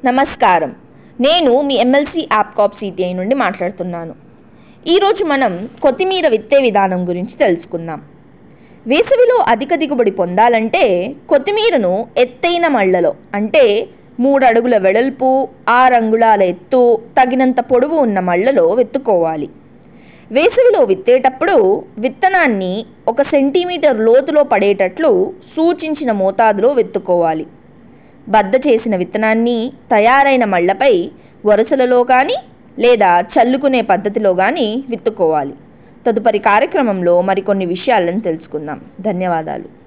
నమస్కారం. నేను మీ MLC యాప్కాప్ CTI నుండి మాట్లాడుతున్నాను. ఈరోజు మనం కొత్తిమీర విత్తే విధానం గురించి తెలుసుకుందాం. వేసవిలో అధిక దిగుబడి పొందాలంటే కొత్తిమీరను ఎత్తైన మళ్ళలో అంటే 3 అడుగుల వెడల్పు, 6 అంగుళాల ఎత్తు, తగినంత పొడవు ఉన్న మళ్ళలో విత్తుకోవాలి. వేసవిలో విత్తేటప్పుడు విత్తనాన్ని 1 సెంటీమీటర్ లోతులో పడేటట్లు సూచించిన మోతాదులో విత్తుకోవాలి. బద్ద చేసిన విత్తనాన్ని తయారైన మళ్ళపై వరుసలలో కానీ లేదా చల్లుకునే పద్ధతిలో కానీ విత్తుకోవాలి. తదుపరి కార్యక్రమంలో మరికొన్ని విషయాలను తెలుసుకుందాం. ధన్యవాదాలు.